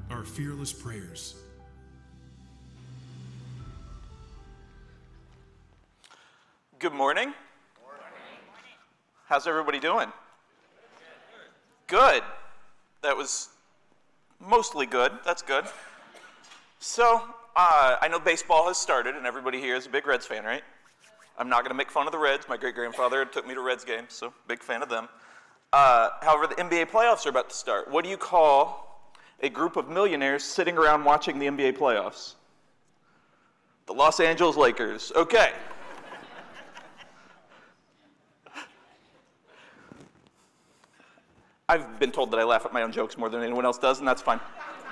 our fearless prayers. Good morning. How's everybody doing? Good. That was mostly good. That's good. So, I know baseball has started, and everybody here is a big Reds fan, right? I'm not going to make fun of the Reds. My great-grandfather took me to Reds games, so big fan of them. However, the NBA playoffs are about to start. What do you call a group of millionaires sitting around watching the NBA playoffs? The Los Angeles Lakers. Okay. I've been told that I laugh at my own jokes more than anyone else does, and that's fine.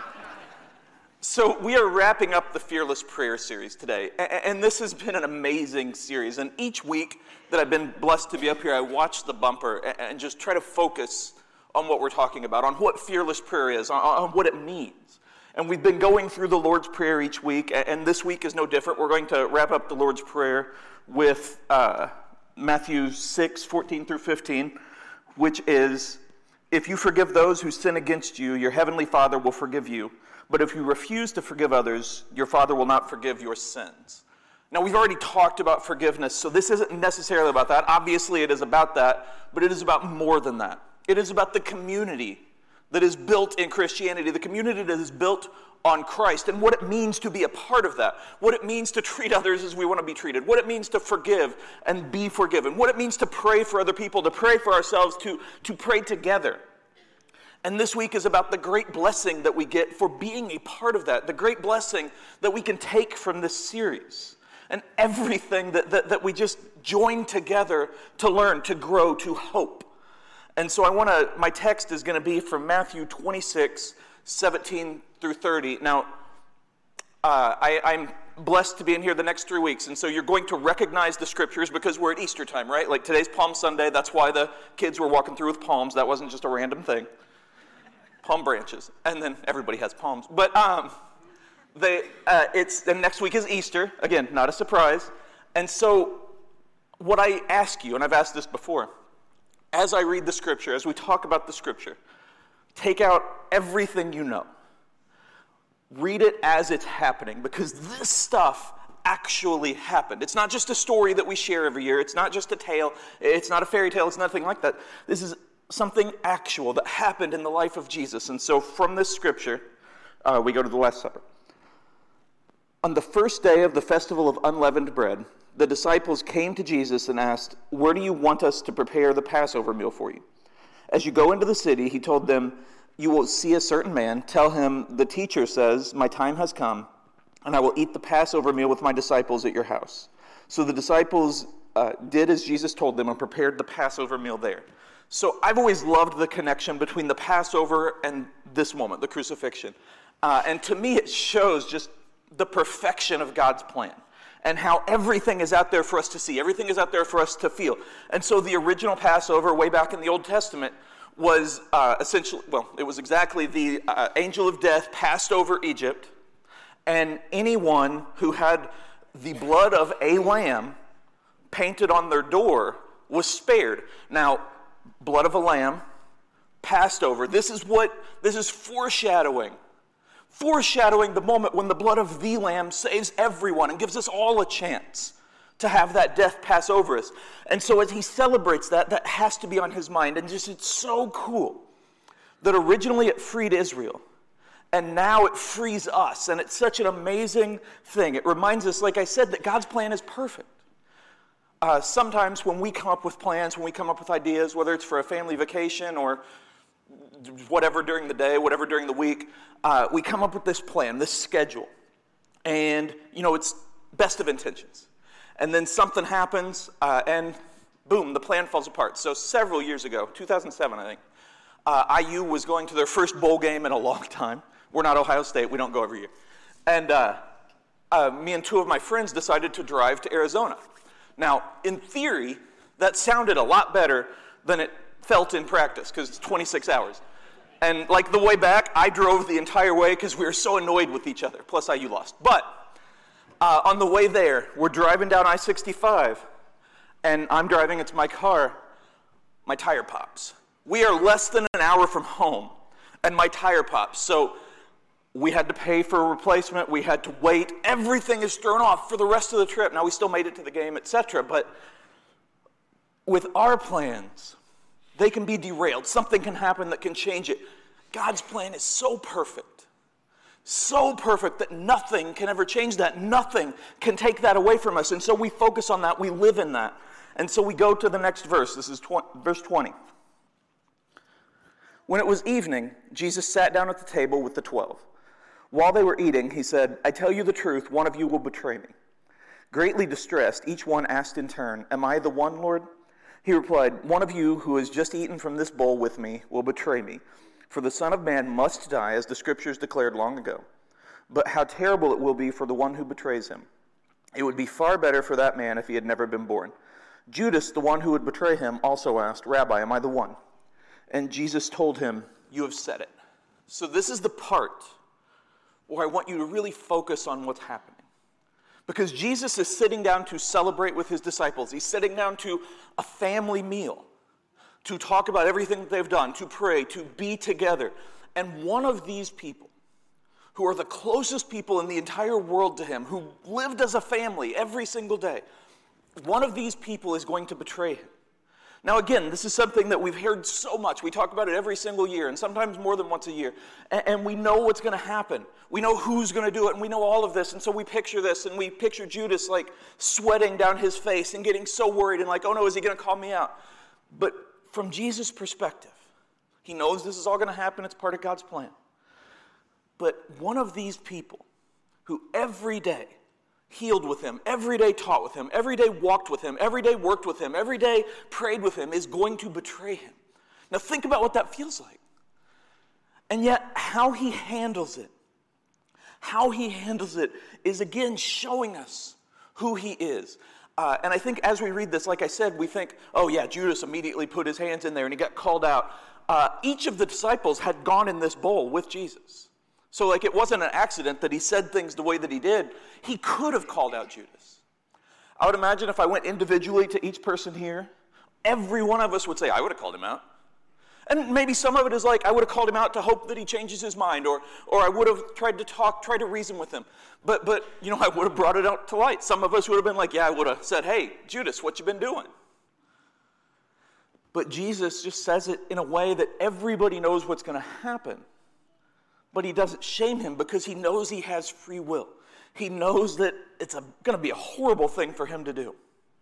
So we are wrapping up the Fearless Prayer series today, and this has been an amazing series. And each week that I've been blessed to be up here, I watch the bumper and just try to focus on what we're talking about, on what fearless prayer is, on what it means. And we've been going through the Lord's Prayer each week, and this week is no different. We're going to wrap up the Lord's Prayer with Matthew 6:14 through 15, which is, "If you forgive those who sin against you, your heavenly Father will forgive you. But if you refuse to forgive others, your Father will not forgive your sins." Now, we've already talked about forgiveness, so this isn't necessarily about that. Obviously, it is about that, but it is about more than that. It is about the community that is built in Christianity, the community that is built on Christ, and what it means to be a part of that, what it means to treat others as we want to be treated, what it means to forgive and be forgiven, what it means to pray for other people, to pray for ourselves, to pray together. And this week is about the great blessing that we get for being a part of that, the great blessing that we can take from this series, and everything that we just join together to learn, to grow, to hope. And so my text is going to be from Matthew 26:17 through 30. Now, I'm blessed to be in here the next 3 weeks, and so you're going to recognize the scriptures because we're at Easter time, right? Like today's Palm Sunday, that's why the kids were walking through with palms. That wasn't just a random thing. Palm branches, and then everybody has palms. But and next week is Easter. Again, not a surprise. And so what I ask you, and I've asked this before, as I read the scripture, as we talk about the scripture, take out everything you know. Read it as it's happening, because this stuff actually happened. It's not just a story that we share every year. It's not just a tale. It's not a fairy tale. It's nothing like that. This is something actual that happened in the life of Jesus. And so from this scripture, we go to the Last Supper. "On the first day of the festival of unleavened bread, the disciples came to Jesus and asked, 'Where do you want us to prepare the Passover meal for you?' As you go into the city," he told them, "you will see a certain man. Tell him, 'The teacher says, my time has come, and I will eat the Passover meal with my disciples at your house.' So the disciples did as Jesus told them and prepared the Passover meal there." So I've always loved the connection between the Passover and this moment, the crucifixion. And to me, it shows just the perfection of God's plan and how everything is out there for us to see. Everything is out there for us to feel. And so the original Passover way back in the Old Testament was it was exactly the angel of death passed over Egypt, and anyone who had the blood of a lamb painted on their door was spared. Now, blood of a lamb, Passover. This is foreshadowing the moment when the blood of the lamb saves everyone and gives us all a chance to have that death pass over us. And so as he celebrates that has to be on his mind. And just it's so cool that originally it freed Israel, and now it frees us. And it's such an amazing thing. It reminds us, like I said, that God's plan is perfect. Sometimes when we come up with plans, when we come up with ideas, whether it's for a family vacation or whatever during the day, whatever during the week, we come up with this plan, this schedule. And, it's best of intentions. And then something happens, and boom, the plan falls apart. So several years ago, 2007, I think, IU was going to their first bowl game in a long time. We're not Ohio State. We don't go every year. And me and two of my friends decided to drive to Arizona. Now, in theory, that sounded a lot better than it felt in practice, because it's 26 hours. And like the way back, I drove the entire way because we were so annoyed with each other. Plus, IU lost. But on the way there, we're driving down I-65, and I'm driving, it's my car. My tire pops. We are less than an hour from home, and my tire pops. So We had to pay for a replacement. We had to wait. Everything is thrown off for the rest of the trip. Now, we still made it to the game, etc. But with our plans, they can be derailed. Something can happen that can change it. God's plan is so perfect that nothing can ever change that. Nothing can take that away from us. And so we focus on that. We live in that. And so we go to the next verse. This is verse 20. When it was evening, Jesus sat down at the table with the 12. While they were eating, he said, "I tell you the truth, one of you will betray me." Greatly distressed, each one asked in turn, "Am I the one, Lord?" He replied, "One of you who has just eaten from this bowl with me will betray me. For the Son of Man must die, as the Scriptures declared long ago. But how terrible it will be for the one who betrays him. It would be far better for that man if he had never been born." Judas, the one who would betray him, also asked, "Rabbi, am I the one?" And Jesus told him, "You have said it." So this is the part where I want you to really focus on what's happening. Because Jesus is sitting down to celebrate with his disciples. He's sitting down to a family meal, to talk about everything that they've done, to pray, to be together. And one of these people, who are the closest people in the entire world to him, who lived as a family every single day, one of these people is going to betray him. Now again, this is something that we've heard so much. We talk about it every single year, and sometimes more than once a year. And we know what's going to happen. We know who's going to do it, and we know all of this. And so we picture this, and we picture Judas like sweating down his face and getting so worried and like, oh no, is he going to call me out? But from Jesus' perspective, he knows this is all going to happen. It's part of God's plan. But one of these people who every day healed with him, every day taught with him, every day walked with him, every day worked with him, every day prayed with him, is going to betray him. Now think about what that feels like. And yet how he handles it is again showing us who he is. And I think as we read this, like I said, we think, oh yeah, Judas immediately put his hands in there and he got called out. Each of the disciples had gone in this bowl with Jesus. So like it wasn't an accident that he said things the way that he did. He could have called out Judas. I would imagine if I went individually to each person here, every one of us would say, I would have called him out. And maybe some of it is like, I would have called him out to hope that he changes his mind, or I would have tried to reason with him. But you know, I would have brought it out to light. Some of us would have been like, yeah, I would have said, hey, Judas, what you been doing? But Jesus just says it in a way that everybody knows what's going to happen. But he doesn't shame him because he knows he has free will. He knows that it's going to be a horrible thing for him to do.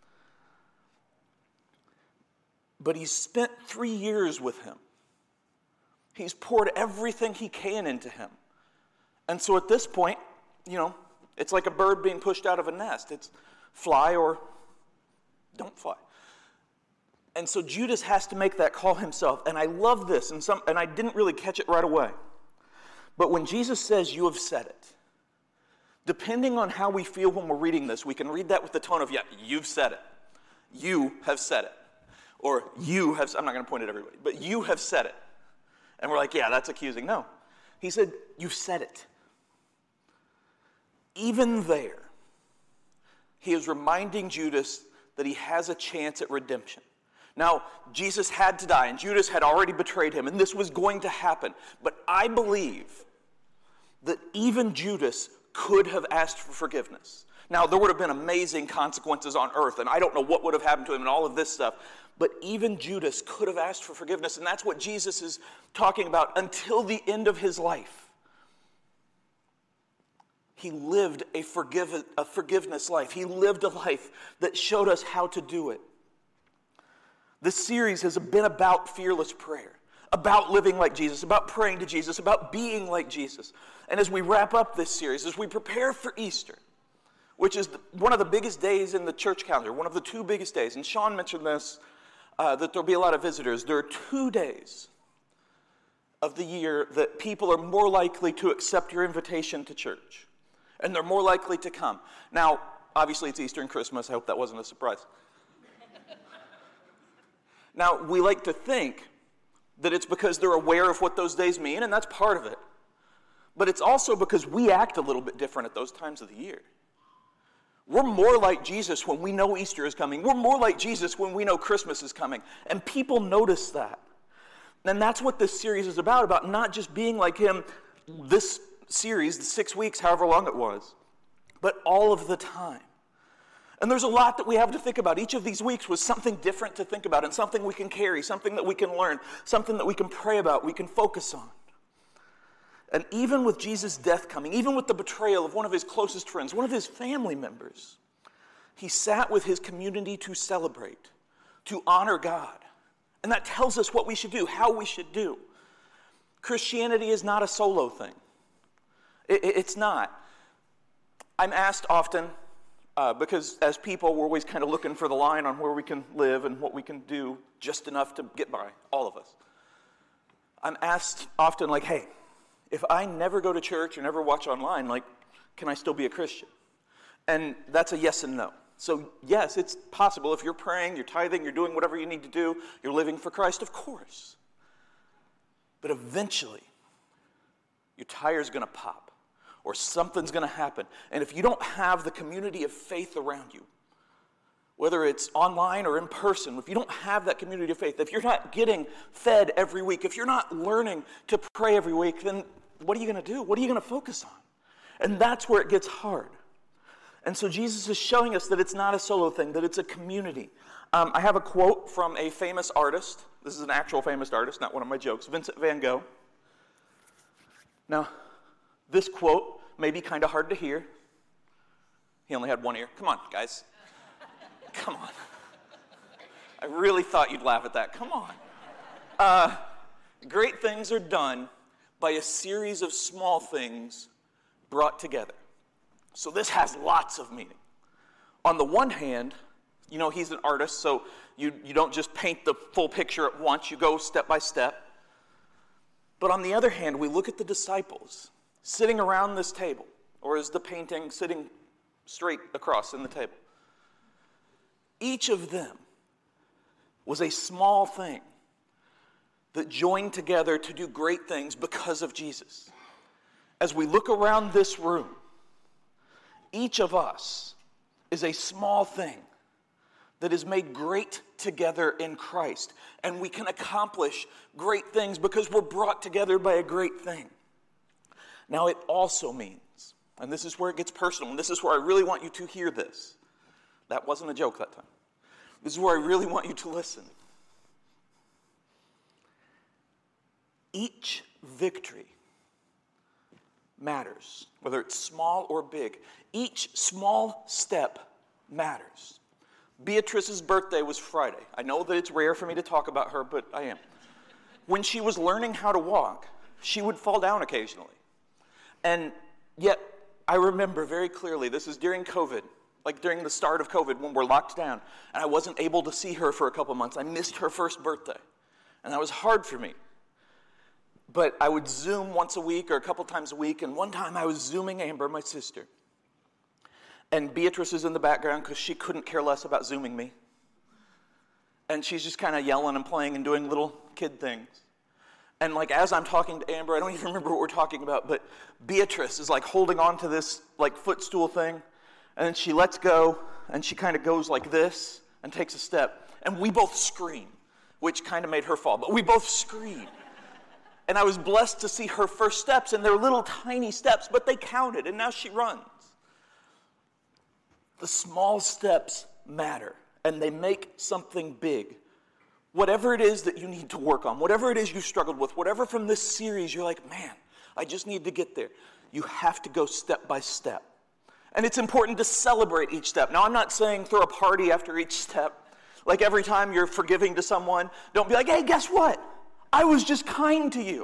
But he's spent 3 years with him. He's poured everything he can into him. And so at this point, you know, it's like a bird being pushed out of a nest. It's fly or don't fly. And so Judas has to make that call himself. And I love this, and I didn't really catch it right away. But when Jesus says, you have said it, depending on how we feel when we're reading this, we can read that with the tone of, yeah, you've said it. You have said it. Or you have, I'm not going to point at everybody, but you have said it. And we're like, yeah, that's accusing. No. He said, you've said it. Even there, he is reminding Judas that he has a chance at redemption. Now, Jesus had to die, and Judas had already betrayed him, and this was going to happen. But I believe that even Judas could have asked for forgiveness. Now, there would have been amazing consequences on earth, and I don't know what would have happened to him and all of this stuff, but even Judas could have asked for forgiveness, and that's what Jesus is talking about until the end of his life. He lived a forgiveness life. He lived a life that showed us how to do it. This series has been about fearless prayer, about living like Jesus, about praying to Jesus, about being like Jesus. And as we wrap up this series, as we prepare for Easter, which is one of the biggest days in the church calendar, one of the 2 biggest days, and Sean mentioned this, that there'll be a lot of visitors. There are 2 days of the year that people are more likely to accept your invitation to church, and they're more likely to come. Now, obviously it's Easter and Christmas. I hope that wasn't a surprise. Now, we like to think that it's because they're aware of what those days mean, and that's part of it. But it's also because we act a little bit different at those times of the year. We're more like Jesus when we know Easter is coming. We're more like Jesus when we know Christmas is coming. And people notice that. And that's what this series is about not just being like him this series, the 6 weeks, however long it was, but all of the time. And there's a lot that we have to think about. Each of these weeks was something different to think about and something we can carry, something that we can learn, something that we can pray about, we can focus on. And even with Jesus' death coming, even with the betrayal of one of his closest friends, one of his family members, he sat with his community to celebrate, to honor God. And that tells us what we should do, how we should do. Christianity is not a solo thing. It's not. I'm asked often, because as people, we're always kind of looking for the line on where we can live and what we can do just enough to get by, all of us. I'm asked often, like, hey, if I never go to church or never watch online, like, can I still be a Christian? And that's a yes and no. So yes, it's possible. If you're praying, you're tithing, you're doing whatever you need to do, you're living for Christ, of course. But eventually, your tire's going to pop or something's going to happen. And if you don't have the community of faith around you, whether it's online or in person, if you don't have that community of faith, if you're not getting fed every week, if you're not learning to pray every week, then what are you going to do? What are you going to focus on? And that's where it gets hard. And so Jesus is showing us that it's not a solo thing, that it's a community. I have a quote from a famous artist. This is an actual famous artist, not one of my jokes, Vincent van Gogh. Now, this quote may be kind of hard to hear. He only had one ear. Come on, guys. Come on. I really thought you'd laugh at that. Come on. Great things are done by a series of small things brought together. So this has lots of meaning. On the one hand, you know, he's an artist, so you don't just paint the full picture at once. You go step by step. But on the other hand, we look at the disciples sitting around this table, or is the painting sitting straight across in the table? Each of them was a small thing that joined together to do great things because of Jesus. As we look around this room, each of us is a small thing that is made great together in Christ. And we can accomplish great things because we're brought together by a great thing. Now it also means, and this is where it gets personal, and this is where I really want you to hear this. That wasn't a joke that time. This is where I really want you to listen. Each victory matters, whether it's small or big. Each small step matters. Beatrice's birthday was Friday. I know that it's rare for me to talk about her, but I am. When she was learning how to walk, she would fall down occasionally. And yet, I remember very clearly, this is during COVID, like during the start of COVID when we're locked down, and I wasn't able to see her for a couple months. I missed her first birthday, and that was hard for me. But I would Zoom once a week or a couple times a week, and one time I was Zooming Amber, my sister. And Beatrice is in the background because she couldn't care less about Zooming me. And she's just kind of yelling and playing and doing little kid things. And like as I'm talking to Amber, I don't even remember what we're talking about, but Beatrice is like holding on to this like footstool thing, and then she lets go, and she kind of goes like this and takes a step. And we both scream, which kind of made her fall, but we both scream. And I was blessed to see her first steps, and they're little tiny steps, but they counted, and now she runs. The small steps matter, and they make something big. Whatever it is that you need to work on, whatever it is you struggled with, whatever from this series you're like, man, I just need to get there. You have to go step by step. And it's important to celebrate each step. Now, I'm not saying throw a party after each step. Like every time you're forgiving to someone, don't be like, hey, guess what? I was just kind to you.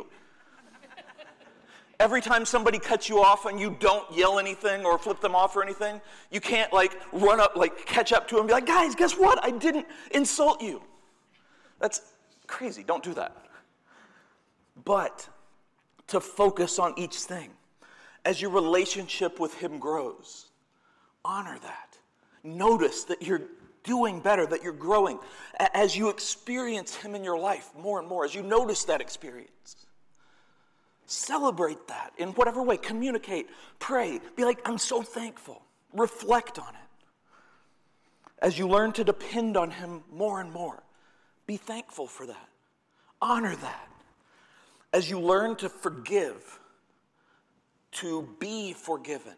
Every time somebody cuts you off and you don't yell anything or flip them off or anything, you can't like run up, like catch up to them and be like, guys, guess what? I didn't insult you. That's crazy. Don't do that. But to focus on each thing. As your relationship with him grows, honor that. Notice that you're doing better, that you're growing. As you experience him in your life more and more, as you notice that experience. Celebrate that in whatever way. Communicate, pray, be like, I'm so thankful. Reflect on it. As you learn to depend on him more and more, be thankful for that. Honor that. As you learn to forgive, to be forgiven.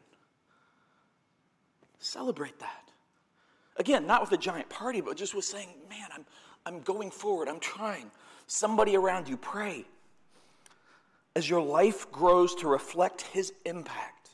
Celebrate that. Again, not with a giant party, but just with saying, man, I'm going forward. I'm trying. Somebody around you, pray. As your life grows to reflect his impact,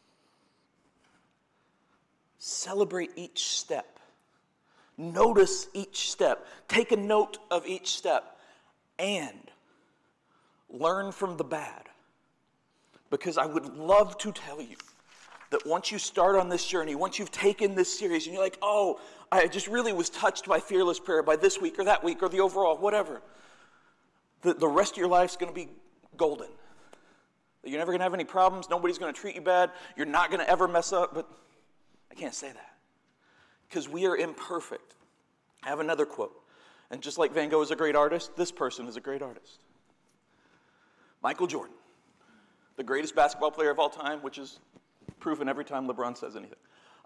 celebrate each step. Notice each step. Take a note of each step. And learn from the bad. Because I would love to tell you that once you start on this journey, once you've taken this series, and you're like, oh, I just really was touched by Fearless Prayer by this week or that week or the overall, whatever. The rest of your life's going to be golden. You're never going to have any problems. Nobody's going to treat you bad. You're not going to ever mess up. But I can't say that. Because we are imperfect. I have another quote. And just like Van Gogh is a great artist, this person is a great artist. Michael Jordan, the greatest basketball player of all time, which is proven every time LeBron says anything.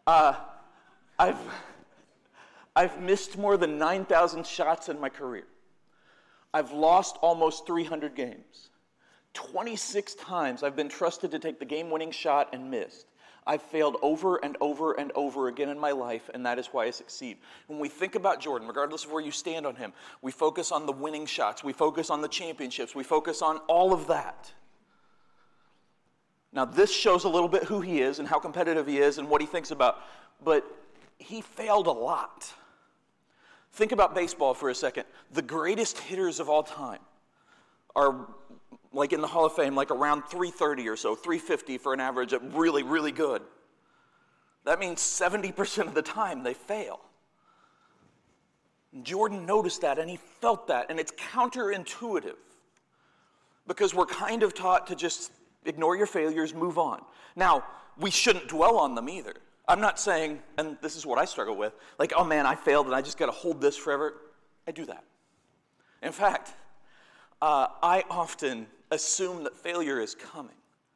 I've missed more than 9,000 shots in my career. I've lost almost 300 games. 26 times I've been trusted to take the game-winning shot and missed. I've failed over and over and over again in my life, and that is why I succeed. When we think about Jordan, regardless of where you stand on him, we focus on the winning shots, we focus on the championships, we focus on all of that. Now, this shows a little bit who he is and how competitive he is and what he thinks about, but he failed a lot. Think about baseball for a second. The greatest hitters of all time are, like in the Hall of Fame, like around 330 or so, 350 for an average of really, really good. That means 70% of the time they fail. Jordan noticed that and he felt that, and it's counterintuitive because we're kind of taught to just ignore your failures, move on. Now, we shouldn't dwell on them either. I'm not saying, and this is what I struggle with, like, oh man, I failed and I just got to hold this forever. I do that. In fact, I often assume that failure is coming.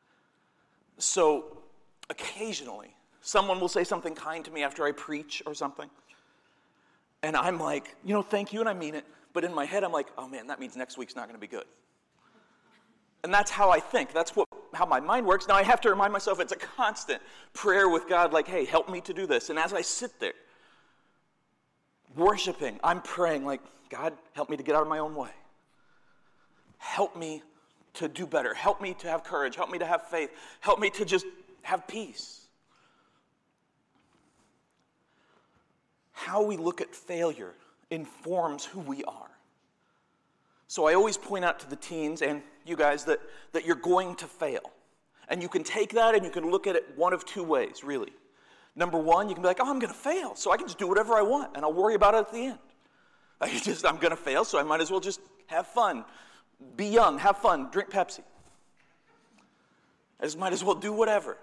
So occasionally, someone will say something kind to me after I preach or something, and I'm like, thank you, and I mean it. But in my head, I'm like, oh man, that means next week's not going to be good. And that's how I think. That's how my mind works. Now I have to remind myself it's a constant prayer with God, like, hey, help me to do this. And as I sit there worshiping, I'm praying like, God, help me to get out of my own way. Help me to do better. Help me to have courage. Help me to have faith. Help me to just have peace. How we look at failure informs who we are. So I always point out to the teens and you guys that you're going to fail. And you can take that and you can look at it one of two ways, really. Number one, you can be like, oh, I'm going to fail, so I can just do whatever I want, and I'll worry about it at the end. I'm going to fail, so I might as well just have fun. Be young, have fun, drink Pepsi. I just might as well do whatever.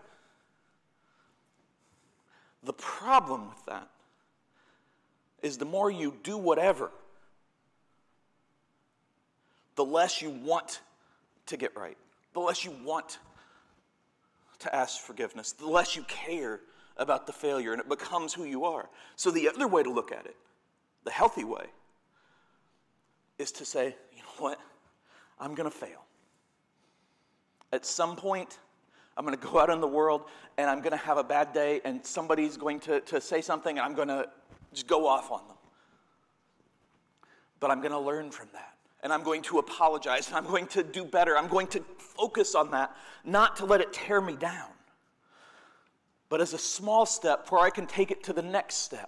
The problem with that is the more you do whatever, the less you want to get right, the less you want to ask forgiveness, the less you care about the failure, and it becomes who you are. So the other way to look at it, the healthy way, is to say, you know what? I'm going to fail. At some point, I'm going to go out in the world, and I'm going to have a bad day, and somebody's going to say something, and I'm going to just go off on them. But I'm going to learn from that. And I'm going to apologize, and I'm going to do better. I'm going to focus on that, not to let it tear me down, but as a small step where I can take it to the next step.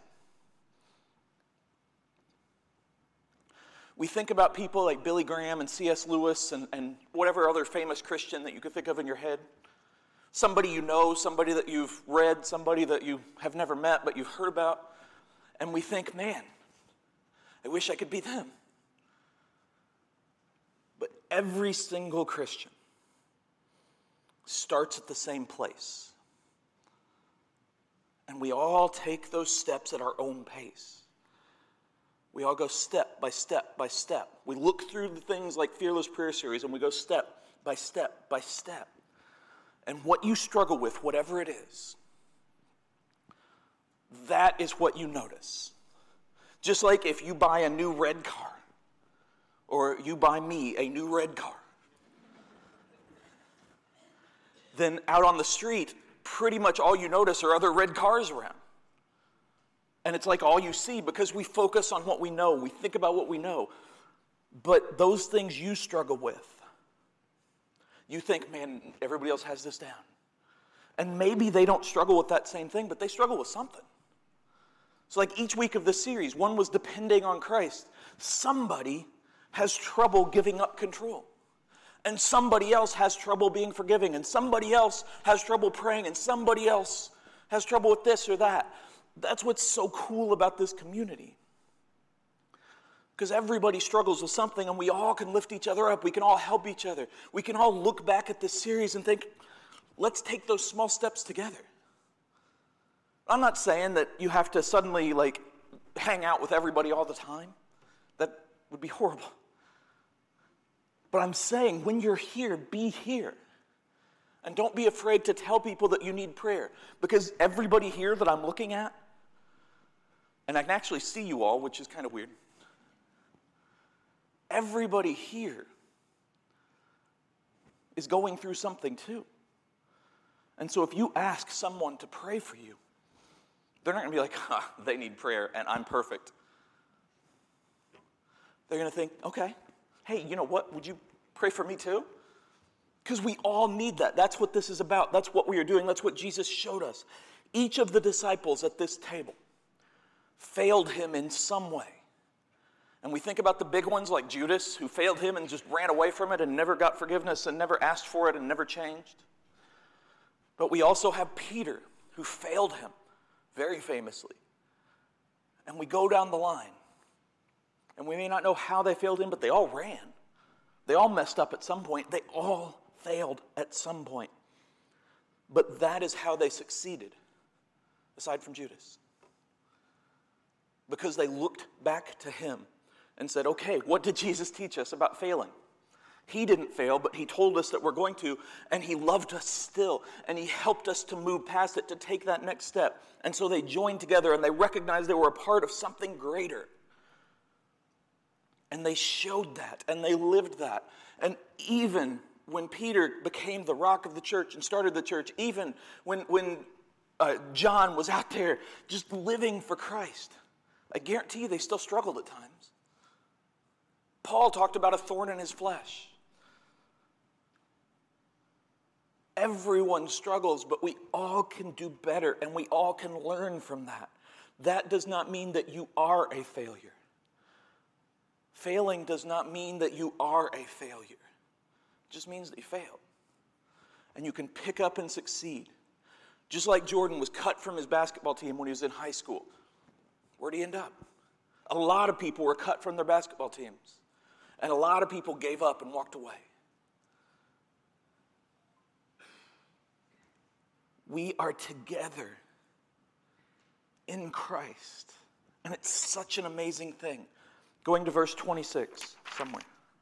We think about people like Billy Graham and C.S. Lewis and whatever other famous Christian that you could think of in your head. Somebody you know, somebody that you've read, somebody that you have never met but you've heard about. And we think, man, I wish I could be them. But every single Christian starts at the same place. And we all take those steps at our own pace. We all go step by step by step. We look through the things like Fearless Prayer Series and we go step by step by step. And what you struggle with, whatever it is, that is what you notice. Just like if you buy a new red car, or you buy me a new red car, then out on the street, pretty much all you notice are other red cars around. And it's like all you see because we focus on what we know. We think about what we know. But those things you struggle with, you think, man, everybody else has this down. And maybe they don't struggle with that same thing, but they struggle with something. So like each week of this series, one was depending on Christ. Somebody has trouble giving up control. And somebody else has trouble being forgiving. And somebody else has trouble praying. And somebody else has trouble with this or that. That's what's so cool about this community. Because everybody struggles with something and we all can lift each other up. We can all help each other. We can all look back at this series and think, let's take those small steps together. I'm not saying that you have to suddenly like hang out with everybody all the time. That would be horrible. But I'm saying when you're here, be here. And don't be afraid to tell people that you need prayer. Because everybody here that I'm looking at, and I can actually see you all, which is kind of weird. Everybody here is going through something too. And so if you ask someone to pray for you, they're not going to be like, they need prayer and I'm perfect. They're going to think, okay, hey, you know what? Would you pray for me too? Because we all need that. That's what this is about. That's what we are doing. That's what Jesus showed us. Each of the disciples at this table failed him in some way. And we think about the big ones like Judas, who failed him and just ran away from it and never got forgiveness and never asked for it and never changed. But we also have Peter, who failed him very famously. And we go down the line. And we may not know how they failed him, but they all ran. They all messed up at some point. They all failed at some point. But that is how they succeeded, aside from Judas. Because they looked back to him and said, okay, what did Jesus teach us about failing? He didn't fail, but he told us that we're going to, and he loved us still, and he helped us to move past it, to take that next step. And so they joined together, and they recognized they were a part of something greater. And they showed that, and they lived that. And even when Peter became the rock of the church and started the church, even when John was out there just living for Christ, I guarantee you they still struggled at times. Paul talked about a thorn in his flesh. Everyone struggles, but we all can do better, and we all can learn from that. That does not mean that you are a failure. Failing does not mean that you are a failure. It just means that you failed. And you can pick up and succeed. Just like Jordan was cut from his basketball team when he was in high school. Where'd he end up? A lot of people were cut from their basketball teams. And a lot of people gave up and walked away. We are together in Christ. And it's such an amazing thing. Going to verse 26 somewhere.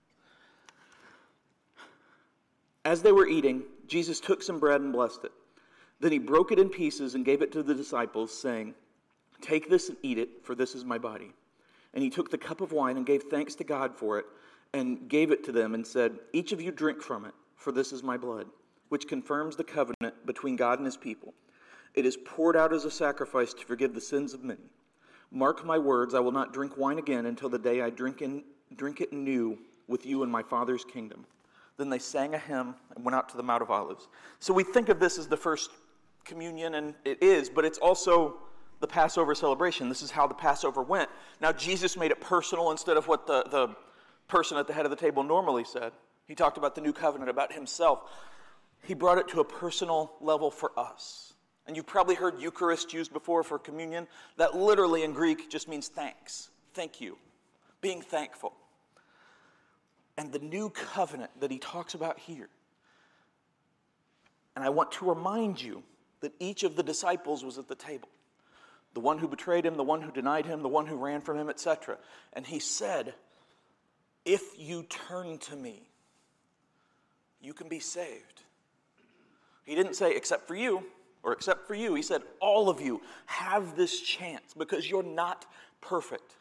As they were eating, Jesus took some bread and blessed it. Then he broke it in pieces and gave it to the disciples, saying, "Take this and eat it, for this is my body." And he took the cup of wine and gave thanks to God for it, and gave it to them and said, "Each of you drink from it, for this is my blood, which confirms the covenant between God and his people. It is poured out as a sacrifice to forgive the sins of many. Mark my words, I will not drink wine again until the day I drink it new with you in my Father's kingdom." Then they sang a hymn and went out to the Mount of Olives. So we think of this as the first communion, and it is, but it's also the Passover celebration. This is how the Passover went. Now, Jesus made it personal instead of what the person at the head of the table normally said. He talked about the new covenant, about himself. He brought it to a personal level for us. And you've probably heard Eucharist used before for communion. That literally in Greek just means thanks. Thank you. Being thankful. And the new covenant that he talks about here. And I want to remind you that each of the disciples was at the table. The one who betrayed him, the one who denied him, the one who ran from him, etc. And he said, if you turn to me, you can be saved. He didn't say, except for you, or except for you. He said, all of you have this chance because you're not perfect.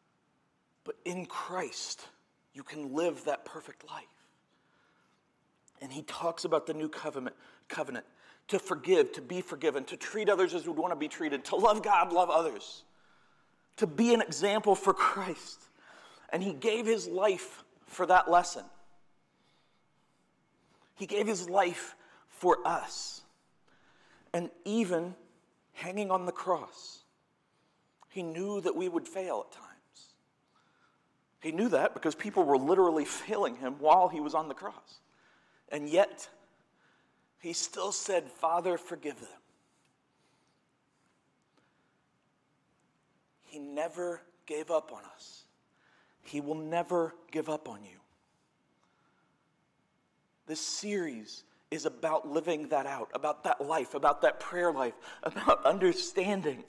But in Christ, you can live that perfect life. And he talks about the new covenant, to forgive, to be forgiven, to treat others as we want to be treated, to love God, love others, to be an example for Christ. And he gave his life for that lesson. He gave his life for us. And even hanging on the cross, he knew that we would fail at times. He knew that because people were literally failing him while he was on the cross. And yet, he still said, Father, forgive them. He never gave up on us. He will never give up on you. This series is about living that out, about that life, about that prayer life, about understanding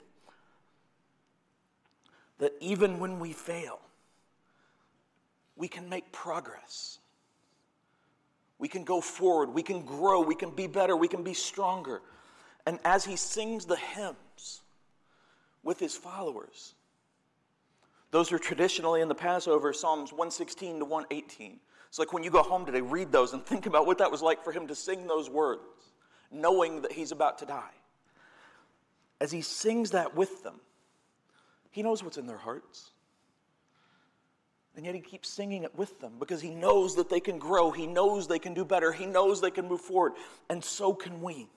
that even when we fail, we can make progress. We can go forward, we can grow, we can be better, we can be stronger. And as he sings the hymns with his followers, those are traditionally in the Passover, Psalms 116 to 118. It's like when you go home today, read those and think about what that was like for him to sing those words, knowing that he's about to die. As he sings that with them, he knows what's in their hearts. And yet he keeps singing it with them because he knows that they can grow. He knows they can do better. He knows they can move forward. And so can we.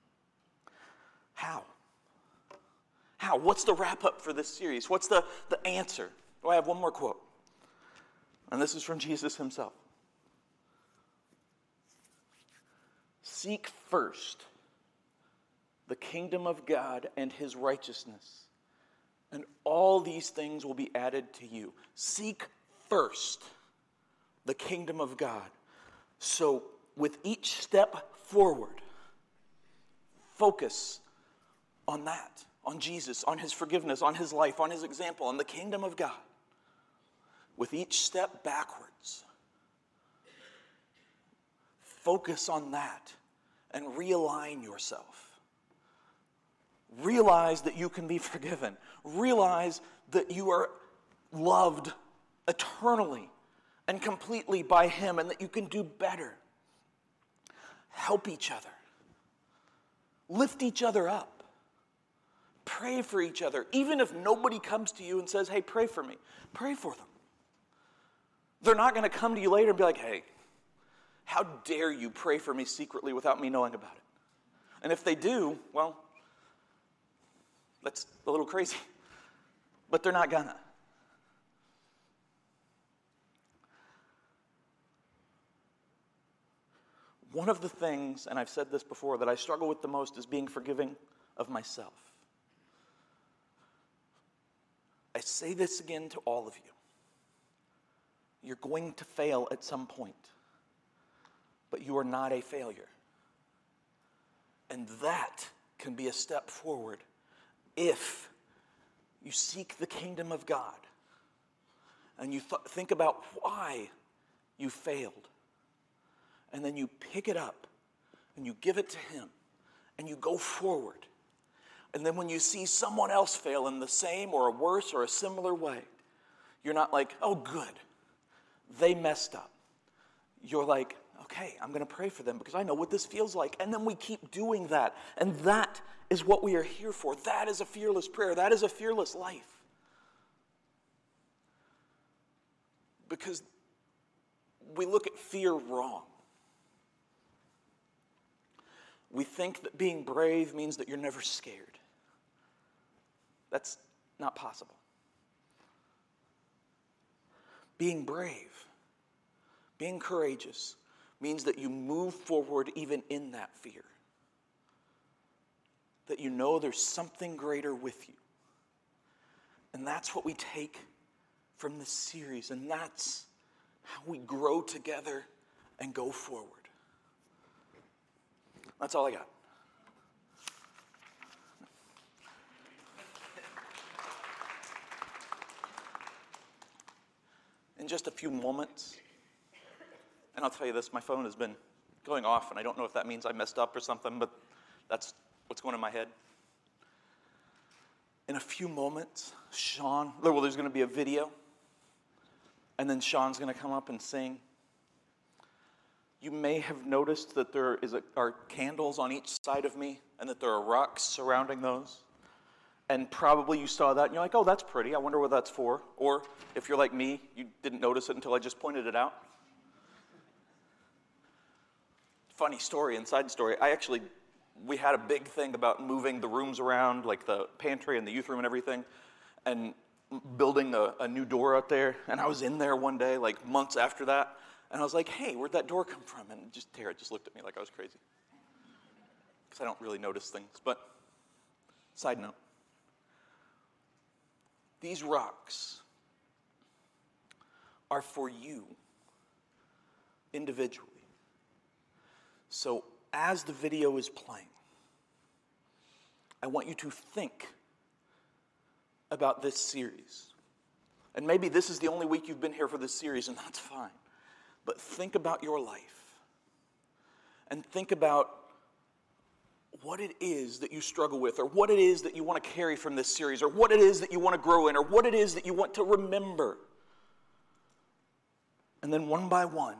How? How? What's the wrap-up for this series? What's the answer? Oh, I have one more quote. And this is from Jesus himself. Seek first the kingdom of God and his righteousness, and all these things will be added to you. Seek first the kingdom of God. So with each step forward, focus on that, on Jesus, on his forgiveness, on his life, on his example, on the kingdom of God. With each step backwards, focus on that and realign yourself. Realize that you can be forgiven. Realize that you are loved eternally and completely by him, and that you can do better. Help each other. Lift each other up. Pray for each other. Even if nobody comes to you and says, hey, pray for me, pray for them. They're not going to come to you later and be like, hey, how dare you pray for me secretly without me knowing about it? And if they do, well, that's a little crazy. But they're not gonna. One of the things, and I've said this before, that I struggle with the most is being forgiving of myself. I say this again to all of you. You're going to fail at some point, but you are not a failure. And that can be a step forward if you seek the kingdom of God and you think about why you failed. And then you pick it up and you give it to him and you go forward. And then when you see someone else fail in the same or a worse or a similar way, you're not like, oh, good, they messed up. You're like, okay, I'm going to pray for them because I know what this feels like. And then we keep doing that. And that is what we are here for. That is a fearless prayer. That is a fearless life. Because we look at fear wrong. We think that being brave means that you're never scared. That's not possible. Being brave, being courageous, means that you move forward even in that fear. That you know there's something greater with you. And that's what we take from this series. And that's how we grow together and go forward. That's all I got. In just a few moments, and I'll tell you this, my phone has been going off, and I don't know if that means I messed up or something, but that's what's going in my head. In a few moments, there's going to be a video, and then Sean's going to come up and sing. You may have noticed that there are candles on each side of me and that there are rocks surrounding those. And probably you saw that and you're like, oh, that's pretty. I wonder what that's for. Or if you're like me, you didn't notice it until I just pointed it out. Funny story, inside story. We had a big thing about moving the rooms around, like the pantry and the youth room and everything, and building a new door out there. And I was in there one day, like months after that, and I was like, hey, where'd that door come from? And Tara just looked at me like I was crazy. Because I don't really notice things. But, side note. These rocks are for you individually. So, as the video is playing, I want you to think about this series. And maybe this is the only week you've been here for this series, and that's fine. But think about your life. And think about what it is that you struggle with, or what it is that you want to carry from this series, or what it is that you want to grow in, or what it is that you want to remember. And then one by one,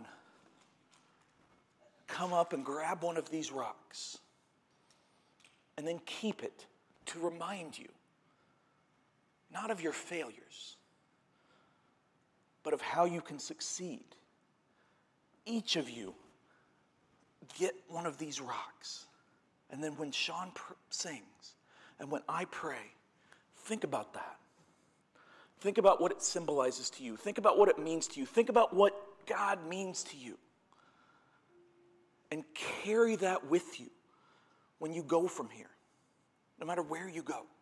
come up and grab one of these rocks, and then keep it to remind you, not of your failures, but of how you can succeed. Each of you get one of these rocks. And then when Sean sings, and when I pray, think about that. Think about what it symbolizes to you. Think about what it means to you. Think about what God means to you. And carry that with you when you go from here, no matter where you go.